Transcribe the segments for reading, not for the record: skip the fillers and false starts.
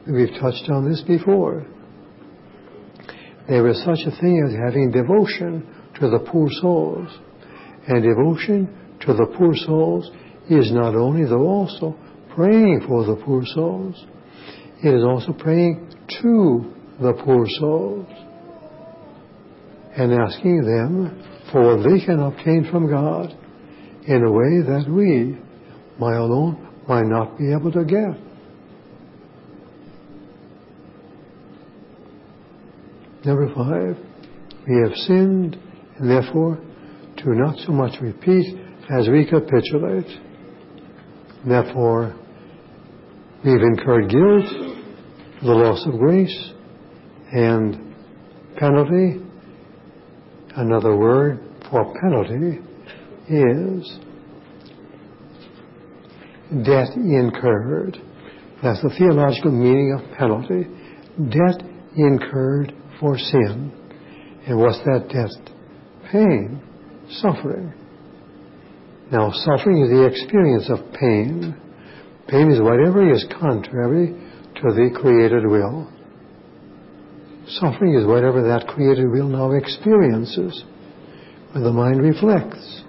We've touched on this before. There is such a thing as having devotion to the poor souls. And devotion to the poor souls is not only though also praying for the poor souls, it is also praying to the poor souls and asking them for what they can obtain from God in a way that we, my alone, might not be able to get. Number 5, we have sinned, and therefore to not so much repeat as recapitulate. Therefore, we've incurred guilt, the loss of grace, and penalty. Another word for penalty is debt incurred. That's the theological meaning of penalty. Debt incurred for sin. And what's that debt? Pain, suffering. Now, suffering is the experience of pain. Pain is whatever is contrary to the created will. Suffering is whatever that created will now experiences when the mind reflects.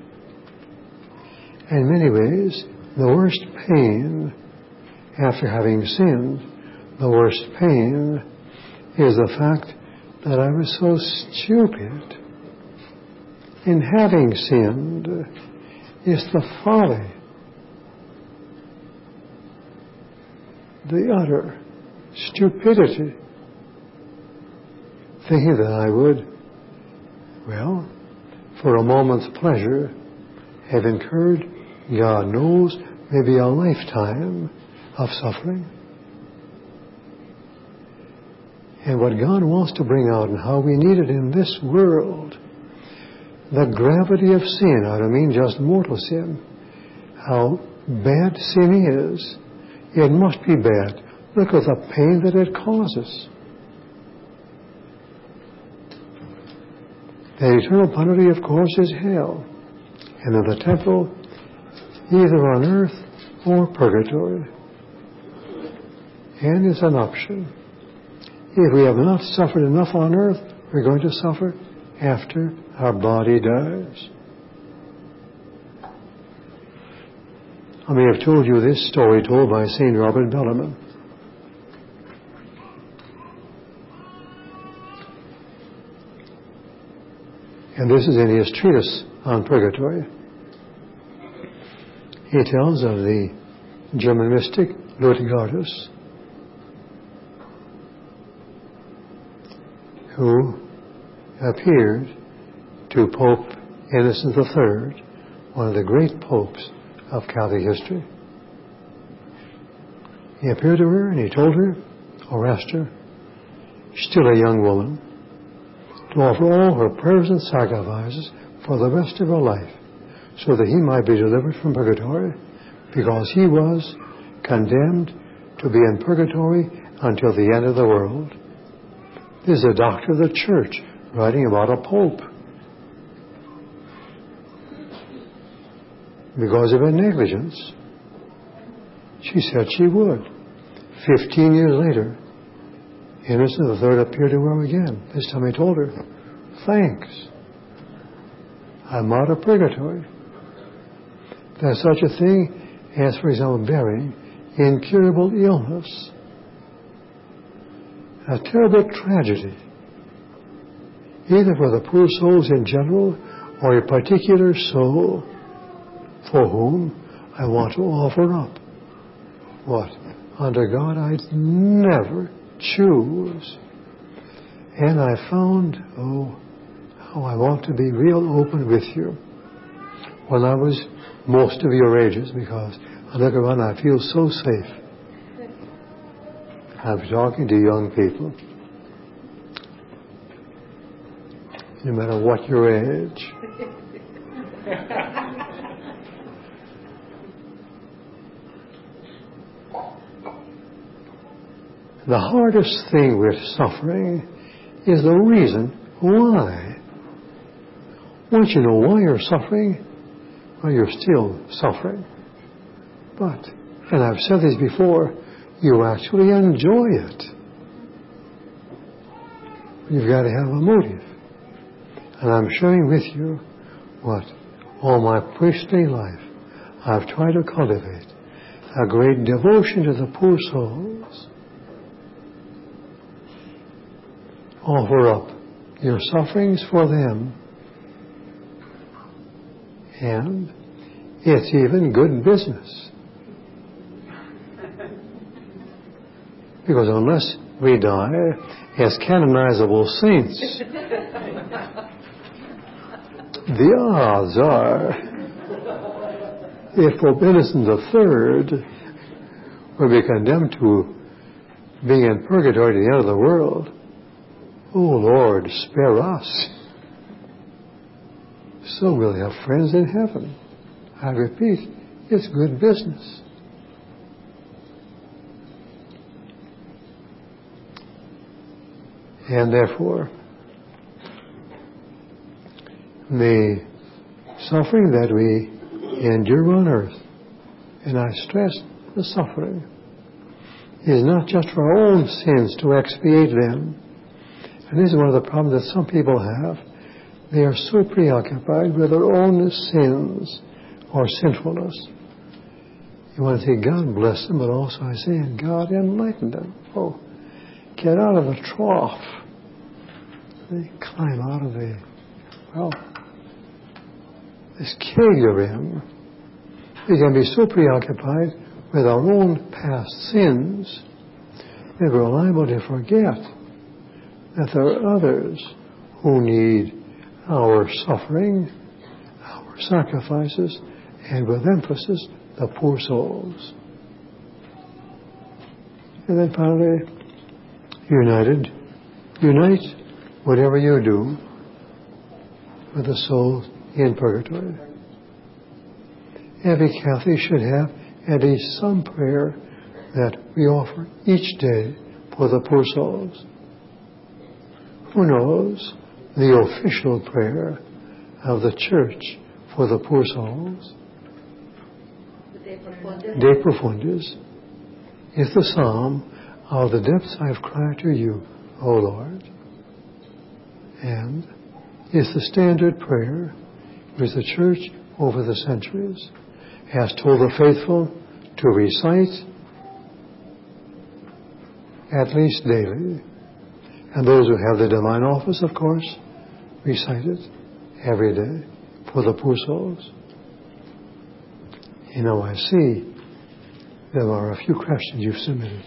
In many ways, the worst pain after having sinned, the worst pain is the fact that I was so stupid in having sinned. It's the folly, the utter stupidity, thinking that I would, well, for a moment's pleasure, have incurred, God knows, maybe a lifetime of suffering. And what God wants to bring out and how we need it in this world, the gravity of sin, I don't mean just mortal sin, how bad sin is. It must be bad. Look at the pain that it causes. The eternal penalty, of course, is hell. And in the temple, either on earth or purgatory. And it's an option. If we have not suffered enough on earth, we're going to suffer after our body dies. I may have told you this story told by St. Robert Bellarmine. And this is in his treatise on purgatory. He tells of the German mystic Lutgardus, who appeared to Pope Innocent III, one of the great popes of Catholic history. He appeared to her and he told her, or asked her, still a young woman, to offer all her prayers and sacrifices for the rest of her life so that he might be delivered from purgatory, because he was condemned to be in purgatory until the end of the world. This is a doctor of the church writing about a pope because of her negligence. She said she would. 15 years later, Innocent III appeared to her again. This time he told her, thanks, I'm out of purgatory. There's such a thing as, for example, bearing incurable illness. A terrible tragedy, either for the poor souls in general or a particular soul for whom I want to offer up what, under God, I'd never choose. And I found, how I want to be real open with you. When I was most of your ages, because I look around and I feel so safe. I'm talking to young people, no matter what your age. The hardest thing with suffering is the reason why. Once you know why you're suffering, well, you're still suffering. But, and I've said this before, you actually enjoy it. You've got to have a motive. And I'm sharing with you what all my priestly life I've tried to cultivate, a great devotion to the poor souls. Offer up your sufferings for them, and it's even good business. Because unless we die as canonizable saints, the odds are, if Pope Innocent III will be condemned to being in purgatory to the end of the world, oh Lord, spare us. So we'll have friends in heaven. I repeat, it's good business. And therefore, the suffering that we endure on earth, and I stress the suffering, is not just for our own sins to expiate them. And this is one of the problems that some people have. They are so preoccupied with their own sins or sinfulness. You want to say, God bless them, but also I say, God enlighten them. Oh, get out of the trough. They climb out of this cave you're in. We can be so preoccupied with our own past sins that we're liable to forget that there are others who need our suffering, our sacrifices, and with emphasis, the poor souls. And then finally, unite whatever you do with the souls in purgatory. Every Catholic should have at least some prayer that we offer each day for the poor souls. Who knows the official prayer of the Church for the poor souls? De Profundis is the psalm of the depths I've cried to you, O Lord, and is the standard prayer which the Church over the centuries has told the faithful to recite at least daily. And those who have the divine office, of course, recite it every day for the poor souls. You know, I see there are a few questions you've submitted.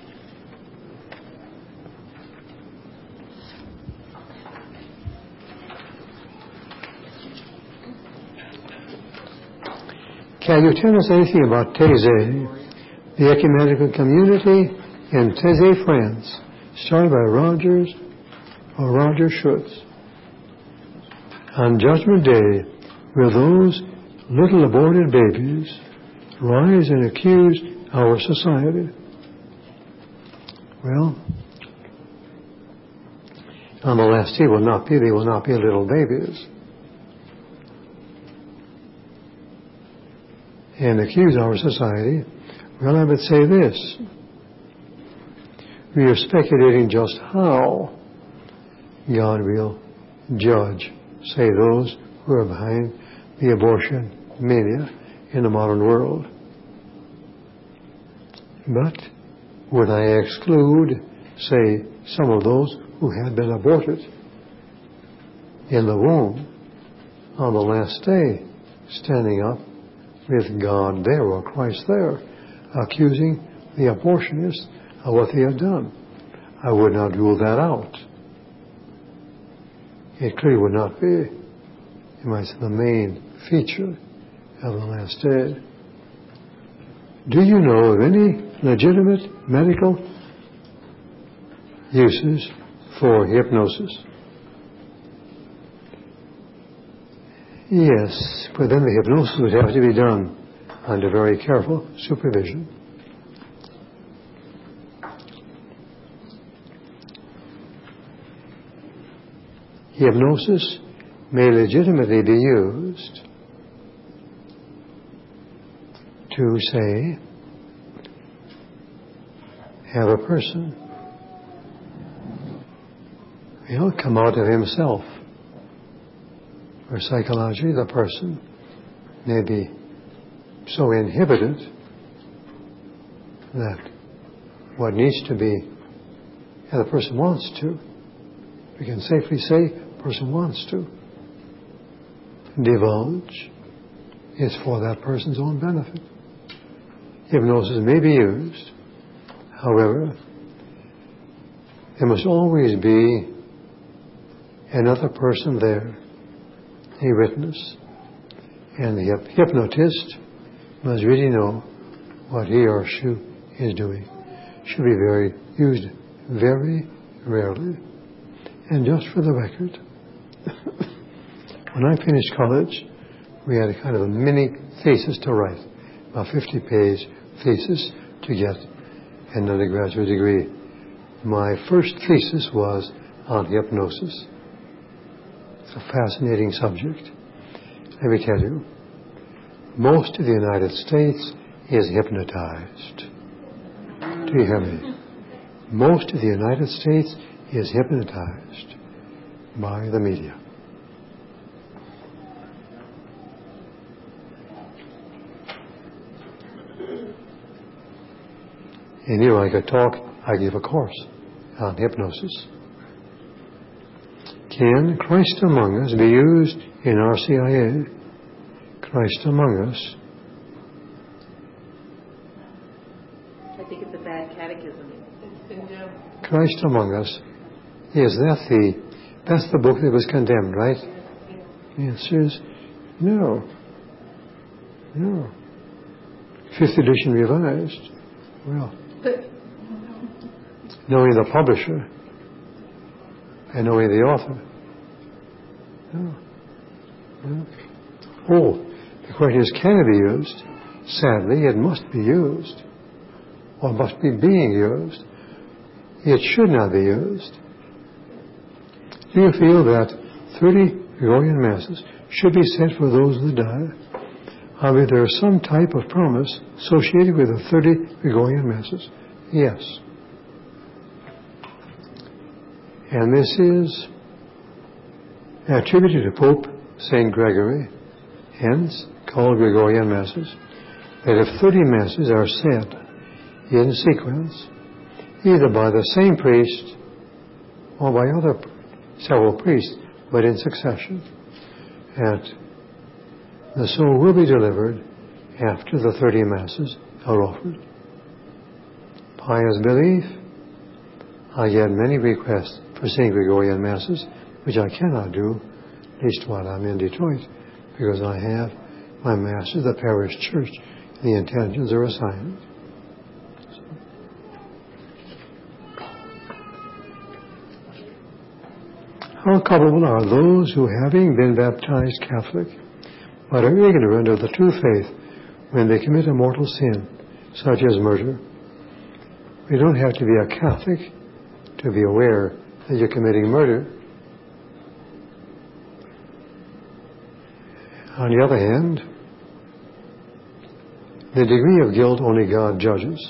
Can you tell us anything about Taizé, the ecumenical community in Taizé, France, started by Roger Schutz? On Judgment Day, will those little aborted babies rise and accuse our society? Well, on the last day they will not be little babies. And accuse our society. Well, I would say this. We are speculating just how God will judge, say, those who are behind the abortion mania in the modern world. But would I exclude, say, some of those who had been aborted in the womb on the last day, standing up with God there or Christ there, accusing the abortionists of what they have done? I would not rule that out. It clearly would not be, you might say, the main feature of the last day. Do you know of any legitimate medical uses for hypnosis? Yes, but then the hypnosis would have to be done under very careful supervision. Hypnosis may legitimately be used to, say, have a person come out of himself, where psychologically the person may be so inhibited that what needs to be, the person wants to, we can safely say the person wants to divulge, is for that person's own benefit. Hypnosis may be used, however, there must always be another person there, a witness, and the hypnotist must really know what he or she is doing. Should be used very rarely. And just for the record, when I finished college, we had a kind of a mini thesis to write, a 50-page thesis to get an undergraduate degree. My first thesis was on hypnosis. It's a fascinating subject. Let me tell you, most of the United States is hypnotized. Do you hear me? Most of the United States is hypnotized by the media. And here I could talk, I give a course on hypnosis. Can Christ among us be used in RCIA? Christ among us. I think it's a bad catechism. Christ among us. That's the book that was condemned, right? The answer is no. No. 5th edition revised. Well, knowing the publisher and knowing the author. No. No. Oh, the question is, can it be used? Sadly, it must be used, or must be being used. It should not be used. Do you feel that 30 Gregorian Masses should be said for those who die? However, there is some type of promise associated with the 30 Gregorian Masses. Yes. And this is attributed to Pope St. Gregory, hence called Gregorian Masses, that if 30 Masses are said in sequence, either by the same priest or by several priests, but in succession, and the soul will be delivered after the 30 Masses are offered. Pious belief. I get many requests for St. Gregorian Masses, which I cannot do, at least while I'm in Detroit, because I have my Mass of the parish church. The intentions are assigned. How culpable are those who, having been baptized Catholic, but are ignorant of the true faith when they commit a mortal sin, such as murder? You don't have to be a Catholic to be aware that you're committing murder. On the other hand, the degree of guilt only God judges.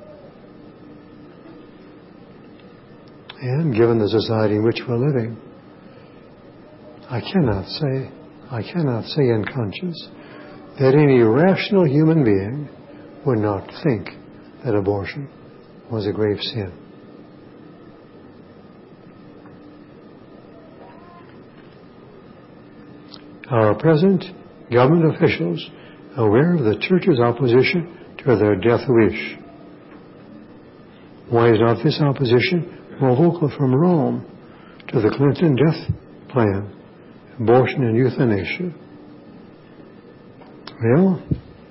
And given the society in which we're living, I cannot say in conscience that any rational human being would not think that abortion was a grave sin. Are present government officials aware of the Church's opposition to their death wish? Why is not this opposition more vocal from Rome to the Clinton death plan, abortion and euthanasia? Well,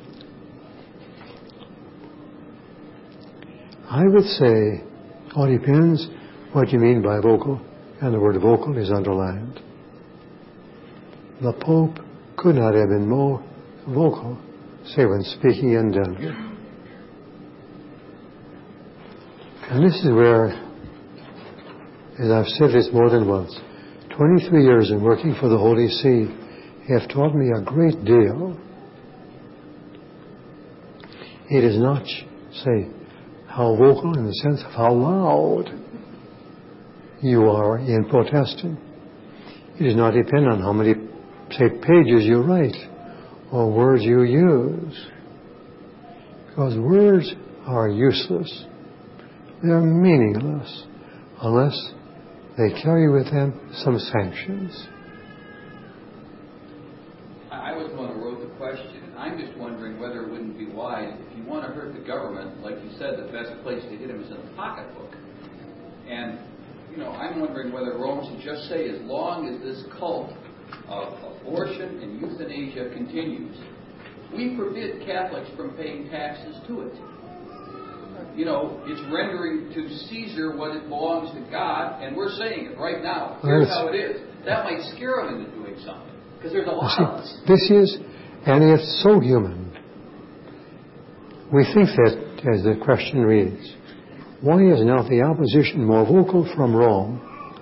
I would say it all depends what you mean by vocal, and the word vocal is underlined. The Pope could not have been more vocal, say when speaking in Denver. And this is where, as I've said this more than once, 23 years in working for the Holy See have taught me a great deal. It is not, say, how vocal in the sense of how loud you are in protesting. It does not depend on how many, say, pages you write or words you use. Because words are useless. They're meaningless unless they carry with them some sanctions. I was the one who wrote the question. I'm just wondering whether it wouldn't be wise, if you want to hurt the government, like you said, the best place to hit them is in the pocketbook. And, I'm wondering whether Rome should just say, as long as this cult of abortion and euthanasia continues, we forbid Catholics from paying taxes to it. It's rendering to Caesar what it belongs to God, and we're saying it right now. Here's how it is. That might scare them into doing something, because there's a lot of us. This is, and it's so human. We think that, as the question reads, why is not the opposition more vocal from Rome?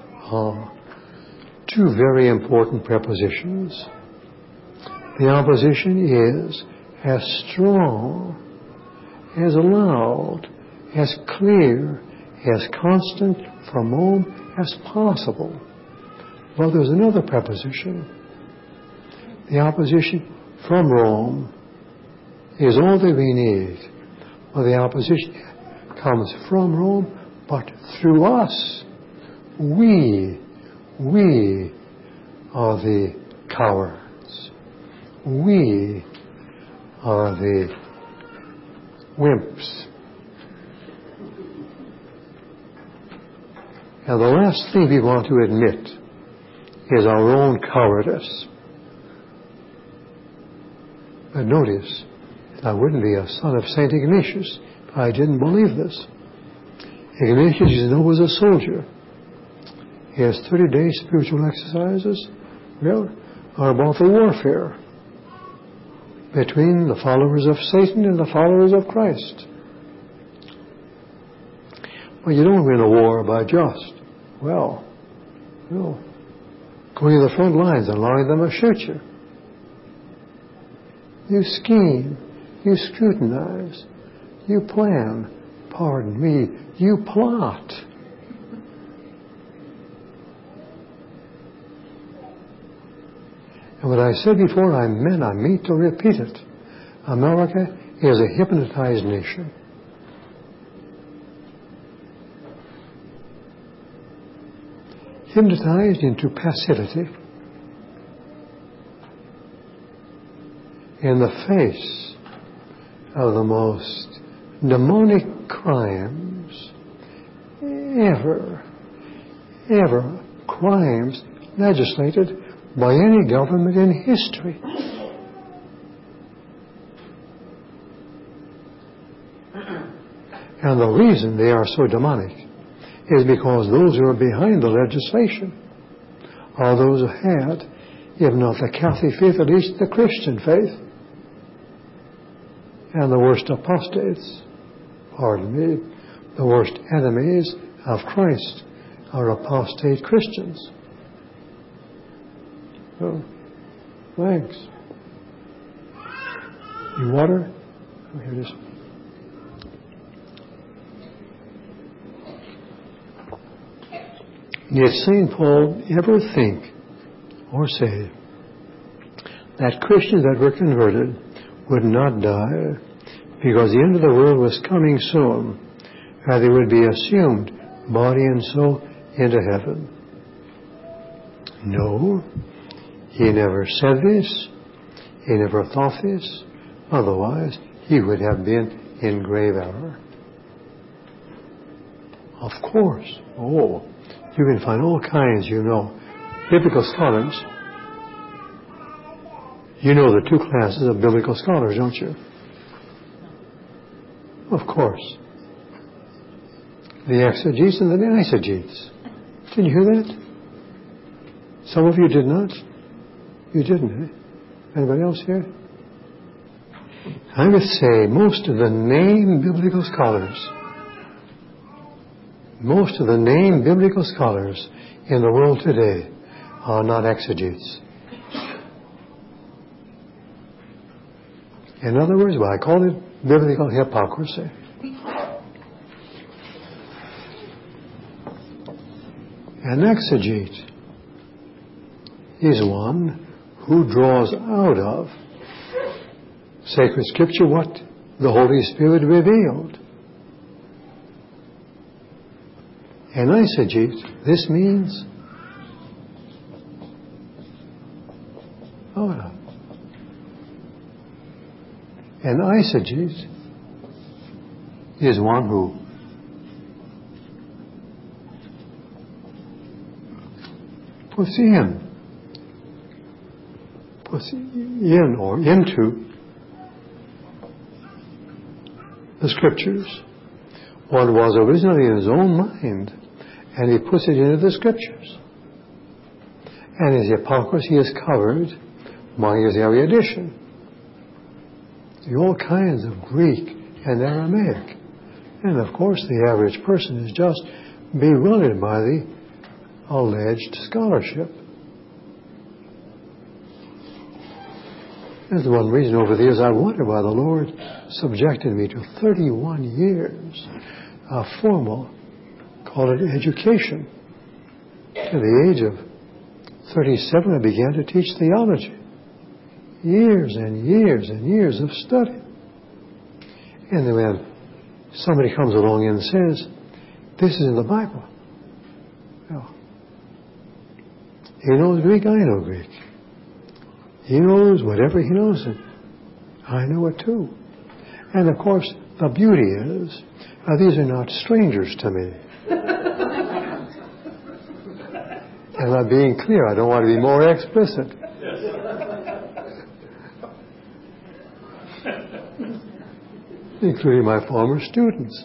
Two very important prepositions. The opposition is as strong, as loud, as clear, as constant from Rome as possible. Well, there's another preposition. The opposition from Rome is all that we need. Well, the opposition comes from Rome, but through us. We are the cowards. We are the wimps. And the last thing we want to admit is our own cowardice. But notice, I wouldn't be a son of St. Ignatius if I didn't believe this. Ignatius, was a soldier. He has 30-day spiritual exercises, are about the warfare between the followers of Satan and the followers of Christ. Well, you don't win a war by just, going to the front lines and allowing them to shoot you. You scheme, you scrutinize, you plan, you plot. And what I said before, I mean to repeat it. America is a hypnotized nation. Hypnotized into passivity in the face of the most demonic crimes ever crimes legislated by any government in history. And the reason they are so demonic is because those who are behind the legislation are those who had, if not the Catholic faith, at least the Christian faith. And the worst apostates, the worst enemies of Christ are apostate Christians. Oh, thanks. You water? Oh, here it is. Did St. Paul ever think or say that Christians that were converted would not die because the end of the world was coming soon, and they would be assumed, body and soul, into heaven? No, he never said this. He never thought this. Otherwise, he would have been in grave error. Of course. Oh, you can find all kinds, biblical scholars. You know the two classes of biblical scholars, don't you? Of course. The exegetes and the eisegetes. Did you hear that? Some of you did not. You didn't, eh? Anybody else here? I would say most of the named biblical scholars in the world today are not exegetes. In other words, I call it biblical hypocrisy. An exegete is one who draws out of sacred scripture what the Holy Spirit revealed. An eisegete, this means out of. An eisegete is one who puts in or into the scriptures what was originally in his own mind, and he puts it into the scriptures. And his hypocrisy is covered by his erudition. All kinds of Greek and Aramaic. And of course the average person is just bewildered by the alleged scholarship. That's one reason over the years I wonder why the Lord subjected me to 31 years of formal, call it education. At the age of 37 I began to teach theology. Years and years and years of study. And then when somebody comes along and says, this is in the Bible. Well, he knows Greek, I know Greek. He knows whatever he knows, and I know it too. And of course, the beauty is, these are not strangers to me. And I'm being clear, I don't want to be more explicit. Including my former students.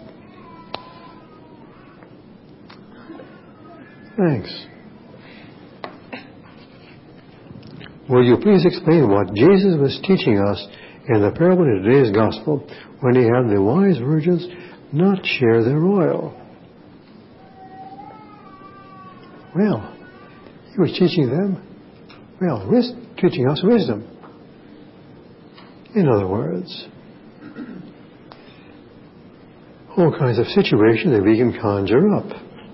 Thanks. Will you please explain what Jesus was teaching us in the parable in today's gospel when he had the wise virgins not share their oil? Well, he was teaching them, teaching us wisdom. In other words, all kinds of situations that we can conjure up.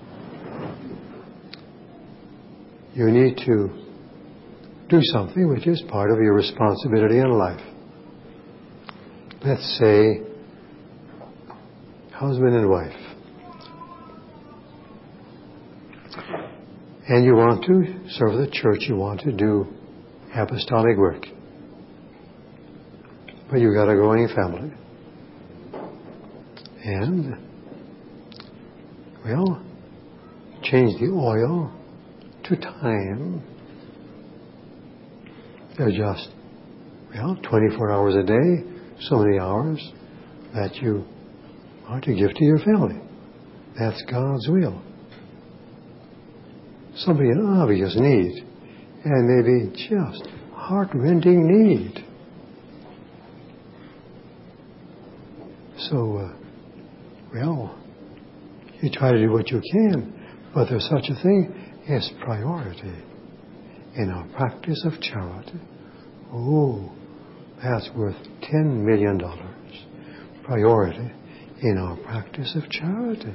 You need to do something which is part of your responsibility in life. Let's say, husband and wife. And you want to serve the church, you want to do apostolic work. But you've got a growing family. And, change the oil to time. They're just, 24 hours a day, so many hours that you are to give to your family. That's God's will. Somebody in obvious need, and maybe just heart-rending need. So, you try to do what you can, but there's such a thing as priority in our practice of charity. Oh, that's worth $10 million. Priority in our practice of charity.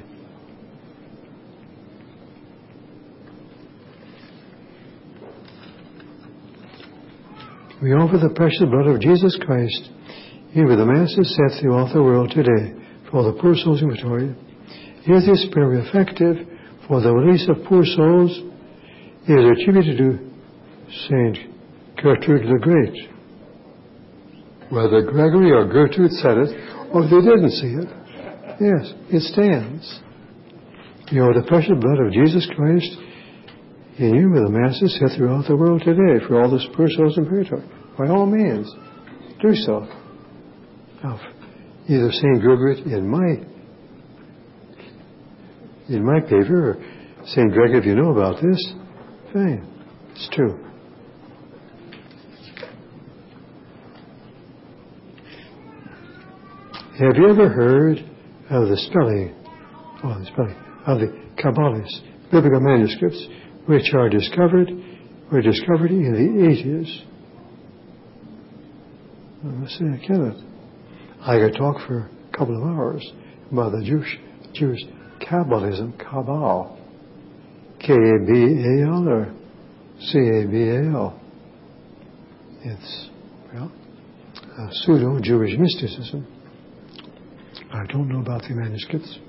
We offer the precious blood of Jesus Christ, here with the Mass is set throughout the world today, for the poor souls in purgatory. Is this prayer effective for the release of poor souls? It is attributed to Saint Gertrude the Great. Whether Gregory or Gertrude said it, or they didn't see it, yes, it stands. You are the precious blood of Jesus Christ in you, with the Mass is set throughout the world today for all the poor souls in purgatory. By all means, do so. Now, either Saint Gertrude in my paper, or Saint Gregory, if you know about this, fine, it's true. Have you ever heard of the spelling of the Kabbalists, biblical manuscripts, which were discovered in the 80s? I must say I cannot. I could talk for a couple of hours about the Jewish Kabbalism, Kabbal. K-A-B-A-L or C-A-B-A-L. It's, well, a pseudo-Jewish mysticism. I don't know about the manuscripts.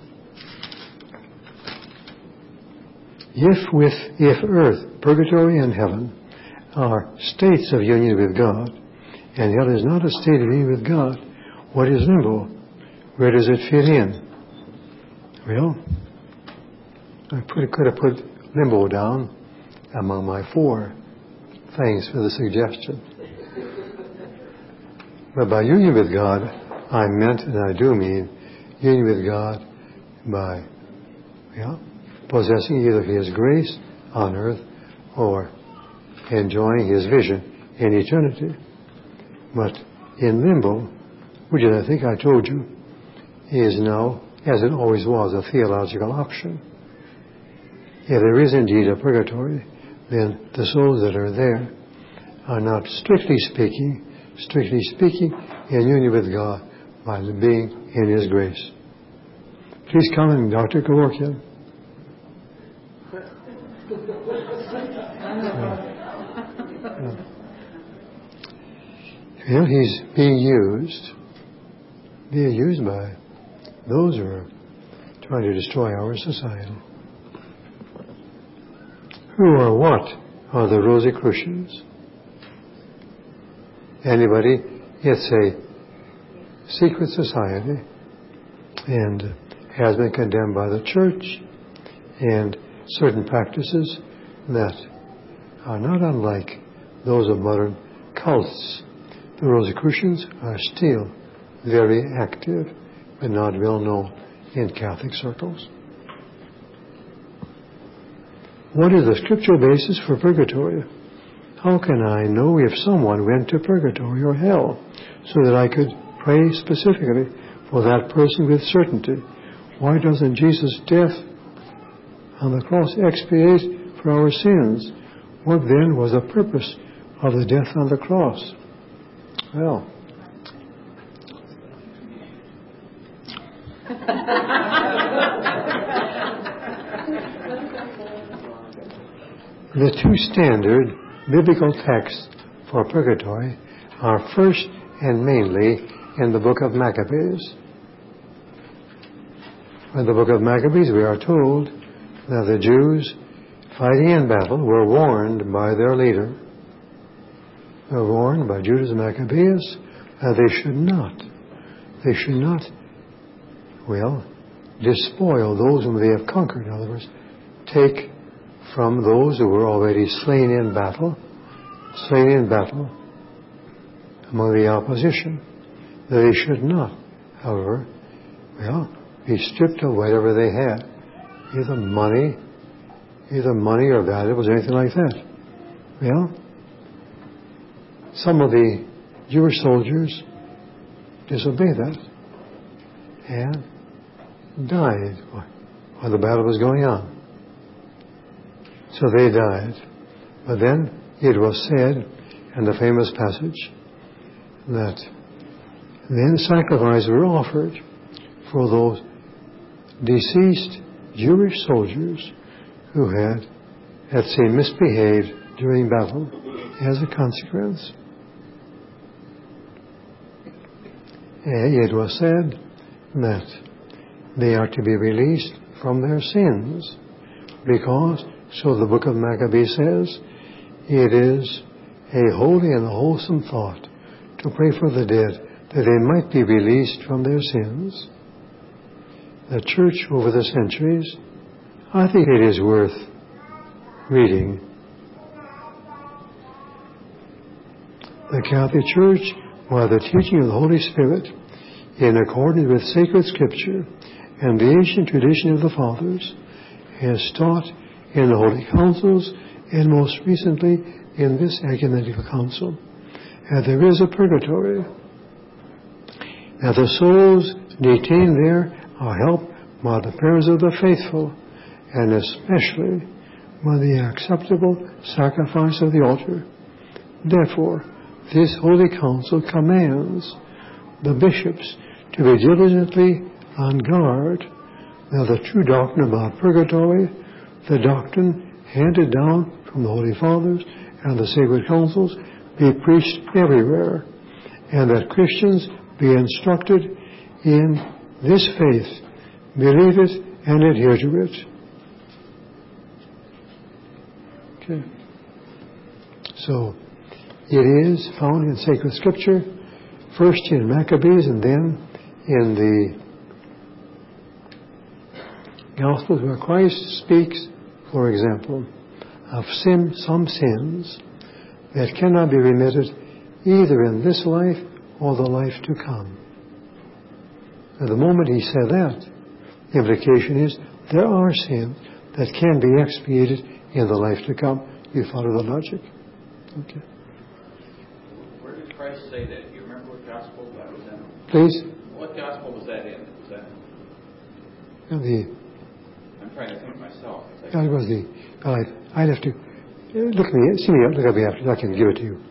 If earth, purgatory, and heaven are states of union with God, and hell is not a state of union with God, what is limbo? Where does it fit in? Well, I could have put limbo down among my 4. Thanks for the suggestion. But by union with God, I meant, and I do mean, union with God by, possessing either His grace on earth or enjoying His vision in eternity. But in limbo, which I think I told you, is now, as it always was, a theological option. If there is indeed a purgatory, then the souls that are there are not strictly speaking, in union with God by being in His grace. Please come in, Dr. Kevorkian. Well, he's being used by those who are trying to destroy our society. Who or what are the Rosicrucians? Anybody? It's a secret society and has been condemned by the church, and certain practices that are not unlike those of modern cults. The Rosicrucians are still very active but not well known in Catholic circles. What is the scriptural basis for purgatory? How can I know if someone went to purgatory or hell so that I could pray specifically for that person with certainty? Why doesn't Jesus' death on the cross expiate for our sins? What then was the purpose of the death on the cross? Well, the 2 standard biblical texts for purgatory are first and mainly in the book of Maccabees. In the book of Maccabees, we are told that the Jews fighting in battle were warned by their leader. They were warned by Judas Maccabeus that they should not, despoil those whom they have conquered. In other words, take from those who were already slain in battle among the opposition. That they should not, however, be stripped of whatever they had, either money or valuables or anything like that. Well, some of the Jewish soldiers disobeyed that and died while the battle was going on. So they died. But then it was said in the famous passage that then sacrifices were offered for those deceased Jewish soldiers who had, let's say, misbehaved during battle as a consequence. And it was said that they are to be released from their sins because, so the book of Maccabees says, it is a holy and a wholesome thought to pray for the dead that they might be released from their sins. The church over the centuries, I think it is worth reading. The Catholic Church, by the teaching of the Holy Spirit, in accordance with sacred Scripture and the ancient tradition of the Fathers, has taught in the Holy Councils and most recently in this Ecumenical Council that there is a purgatory, that the souls detained there are helped by the prayers of the faithful and especially by the acceptable sacrifice of the altar. Therefore, this Holy Council commands the bishops to be diligently on guard that the true doctrine about purgatory, the doctrine handed down from the Holy Fathers and the sacred councils be preached everywhere, and that Christians be instructed in this faith, believe it, and adhere to it. Okay. So, it is found in sacred scripture, first in Maccabees and then in the Gospels, where Christ speaks, for example, of some sins that cannot be remitted either in this life or the life to come. At the moment he said that, the implication is there are sins that can be expiated in the life to come. You follow the logic? Okay. Where did Christ say that? Do you remember what gospel that was in? Please? What gospel was that in? Was that? I'm trying to think myself. It was I'd have to look at me. See me. Look at me after. I can give it to you.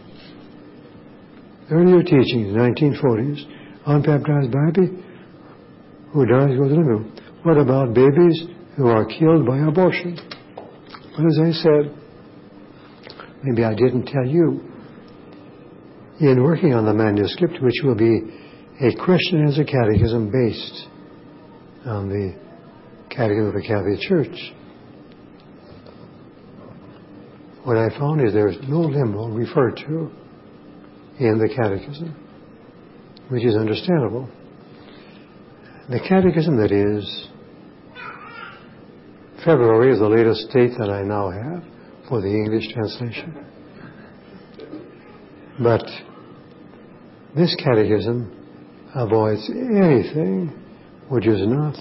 Earlier teachings, 1940s, unbaptized baby who dies goes to limbo. What about babies who are killed by abortion? Well, as I said, maybe I didn't tell you, in working on the manuscript, which will be a Question as a Catechism based on the Catechism of the Catholic Church, what I found is there is no limbo referred to in the Catechism, which is understandable. The Catechism, that is, February is the latest date that I now have for the English translation. But this Catechism avoids anything which is not,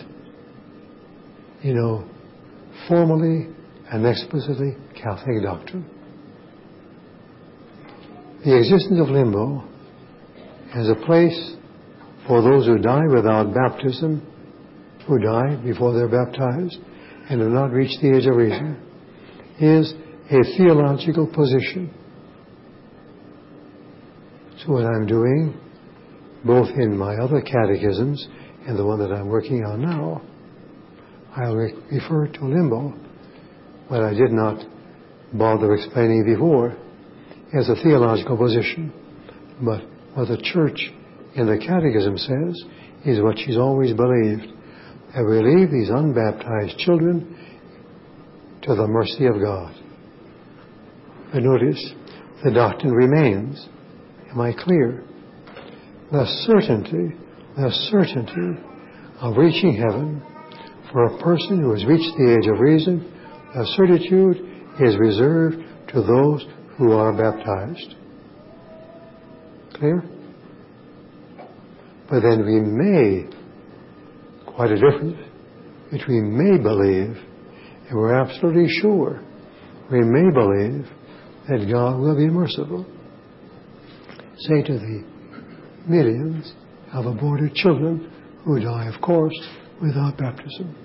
formally and explicitly Catholic doctrine. The existence of limbo as a place for those who die without baptism, who die before they're baptized and do not reach the age of reason, is a theological position. So what I'm doing, both in my other catechisms and the one that I'm working on now, I'll refer to limbo, what I did not bother explaining before, as a theological position. But what the Church in the Catechism says is what she's always believed, that we leave these unbaptized children to the mercy of God. But notice, the doctrine remains. Am I clear? The certainty of reaching heaven for a person who has reached the age of reason, the certitude is reserved to those who are baptized. Clear? But then we may, quite a difference between may believe and we're absolutely sure. We may believe that God will be merciful. Say to the millions of aborted children who die, of course, without baptism.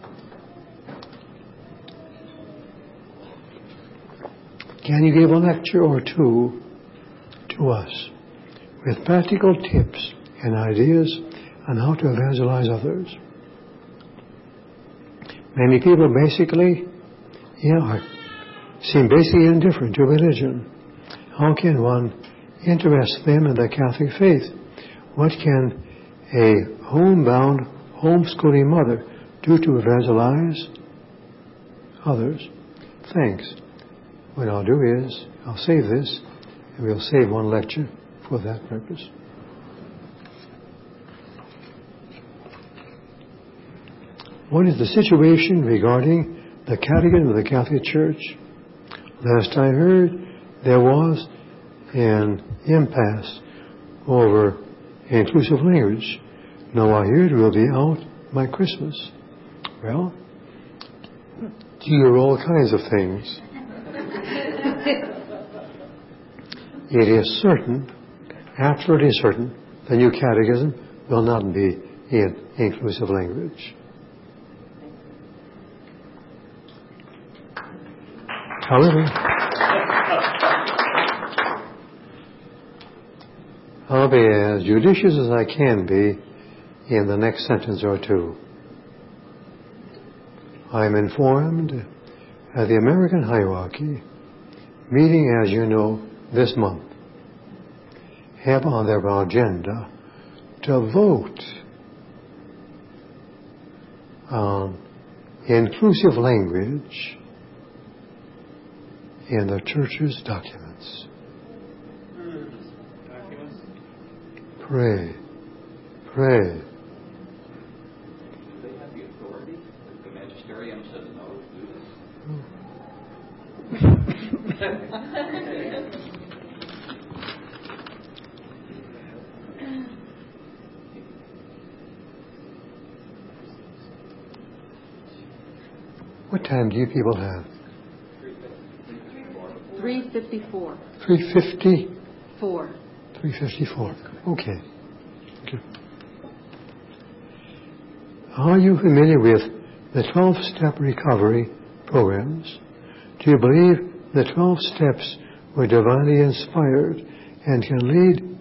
Can you give a lecture or two to us with practical tips and ideas on how to evangelize others? Many people basically, seem basically indifferent to religion. How can one interest them in the Catholic faith? What can a homebound, homeschooling mother do to evangelize others? Thanks. What I'll do is, I'll save this, and we'll save one lecture for that purpose. What is the situation regarding the Catechism of the Catholic Church? Last I heard, there was an impasse over inclusive language. Now I hear it will be out by Christmas. Well, you hear all kinds of things. It is certain, absolutely certain, the new catechism will not be in inclusive language. However, I'll be as judicious as I can be in the next sentence or two. I'm informed that the American hierarchy, meeting, as you know, this month, have on their agenda to vote on inclusive language in the church's documents. Pray. Pray. Do they have the authority? The magisterium says no to do this. What time do you people have? 3:54. 3:50? 4. 3:54. Okay. Are you familiar with the 12-step recovery programs? Do you believe the 12 steps were divinely inspired and can lead?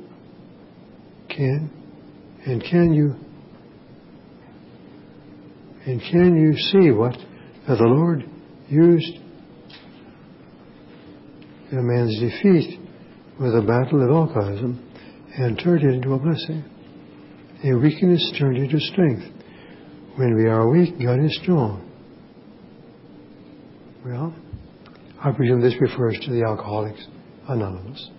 Can you see what the Lord used a man's defeat with the battle of alcoholism and turned it into a blessing? A weakness turned into strength. When we are weak, God is strong. Well, I presume this refers to the Alcoholics Anonymous.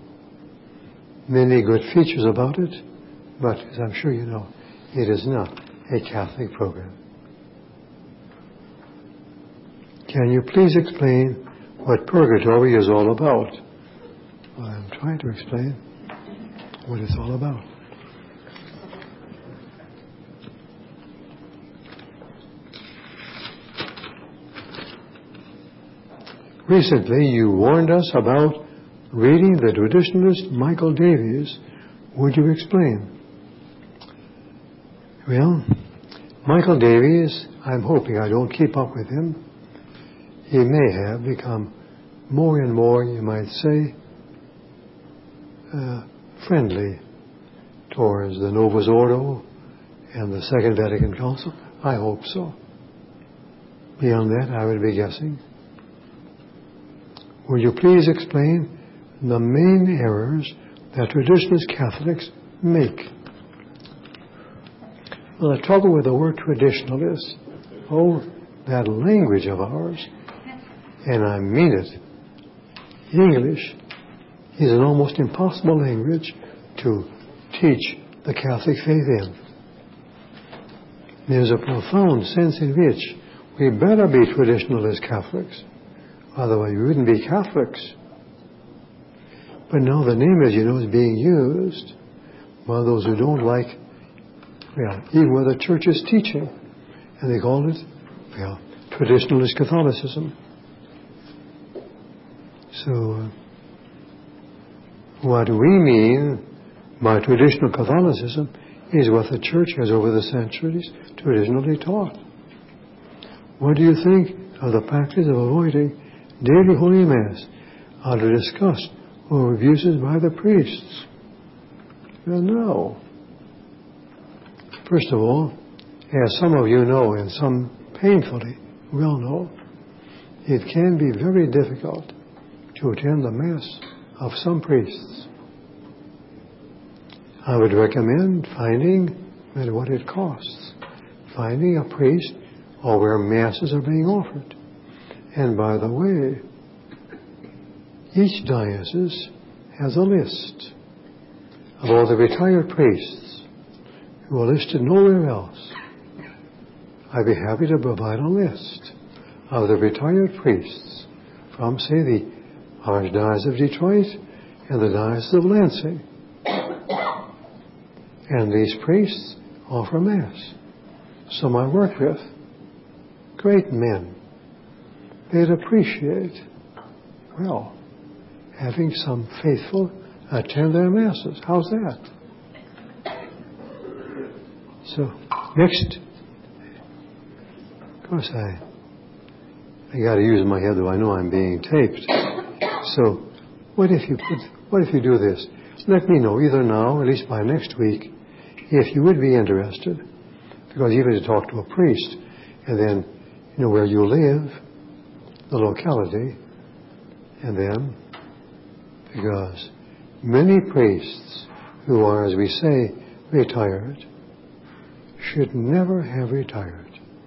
Many good features about it, but as I'm sure you know, it is not a Catholic program. Can you please explain what purgatory is all about? Well, I'm trying to explain what it's all about. Recently, you warned us about reading the traditionalist Michael Davies. Would you explain? Well, Michael Davies, I'm hoping I don't keep up with him. He may have become more and more, you might say, friendly towards the Novus Ordo and the Second Vatican Council. I hope so. Beyond that, I would be guessing. Will you please explain the main errors that traditionalist Catholics make? Well, the trouble with the word traditionalist, that language of ours, and I mean it, English is an almost impossible language to teach the Catholic faith in. There's a profound sense in which we better be traditionalist Catholics. Otherwise, we wouldn't be Catholics. But now the name, as you know, is being used by those who don't like, even what the church is teaching. And they call it, traditionalist Catholicism. So, what we mean by traditional Catholicism is what the church has over the centuries traditionally taught. What do you think of the practice of avoiding daily Holy Mass under disgust or abuses by the priests? Well, no. First of all, as some of you know, and some painfully will know, it can be very difficult to attend the Mass of some priests. I would recommend finding what it costs, finding a priest or where Masses are being offered. And by the way, each diocese has a list of all the retired priests who are listed nowhere else. I'd be happy to provide a list of the retired priests from, say, the Archdiocese of Detroit and the Diocese of Lansing. And these priests offer Mass. Some I work with, great men. They'd appreciate, having some faithful attend their Masses. How's that? So, next. Of course, I got to use my head, though I know I'm being taped. So, what if you do this? Let me know either now, or at least by next week, if you would be interested, because even to talk to a priest, and then You know where you live, the locality, and then because many priests who are, as we say, retired, should never have retired.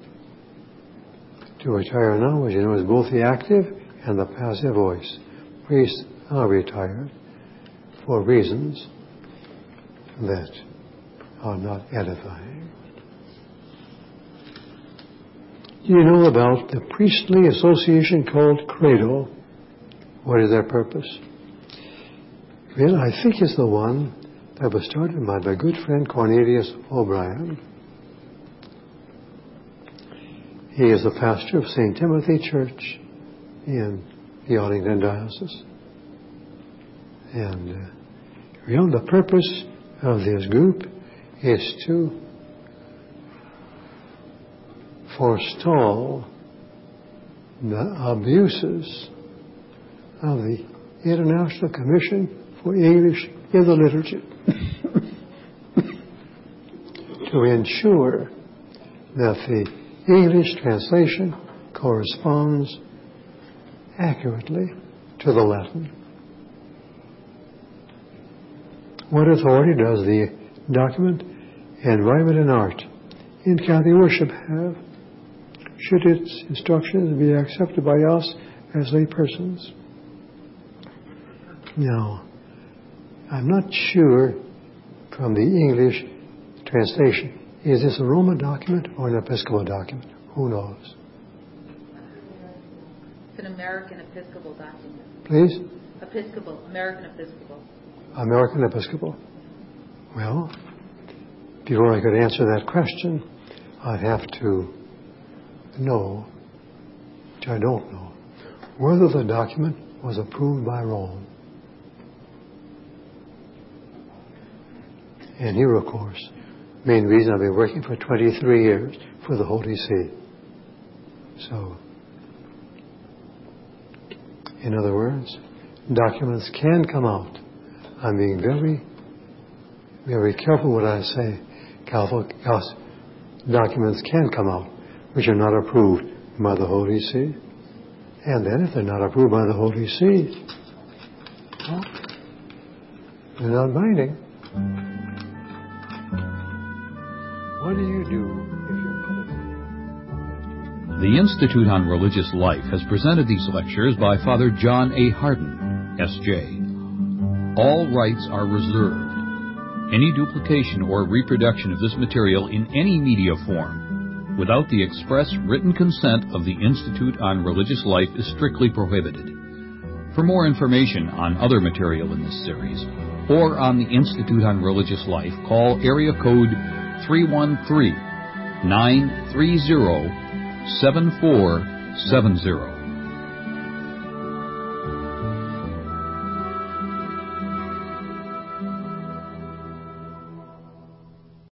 To retire now, as you know, is both the active and the passive voice. Priests are retired for reasons that are not edifying. Do you know about the priestly association called Credo? What is their purpose? Well, I think it's the one that was started by my good friend Cornelius O'Brien. He is the pastor of St. Timothy Church in the Arlington Diocese. And the purpose of this group is to forestall the abuses of the International Commission for English in the Liturgy to ensure that the English translation corresponds accurately to the Latin. What authority does the document Environment and Art in Catholic Worship have? Should its instructions be accepted by us as lay persons? Now, I'm not sure from the English translation. Is this a Roman document or an Episcopal document? Who knows? It's an American Episcopal document. Please? Episcopal. American Episcopal. American Episcopal. Well, before I could answer that question, I'd have to know, which I don't know, whether the document was approved by Rome. And here, of course, main reason I've been working for 23 years for the Holy See. So, in other words, documents can come out. I'm being very, very careful what I say. Catholic documents can come out which are not approved by the Holy See. And then if they're not approved by the Holy See, well, they're not binding. What do you do if you're qualified? The Institute on Religious Life has presented these lectures by Father John A. Hardin, S.J. All rights are reserved. Any duplication or reproduction of this material in any media form without the express written consent of the Institute on Religious Life is strictly prohibited. For more information on other material in this series or on the Institute on Religious Life, call area code 313-930-7470.